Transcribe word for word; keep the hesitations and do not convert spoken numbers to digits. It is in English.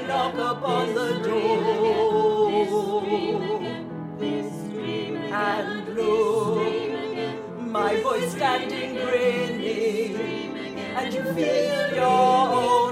knock upon the door. And look, my boy's standing grinning, and you feel your own.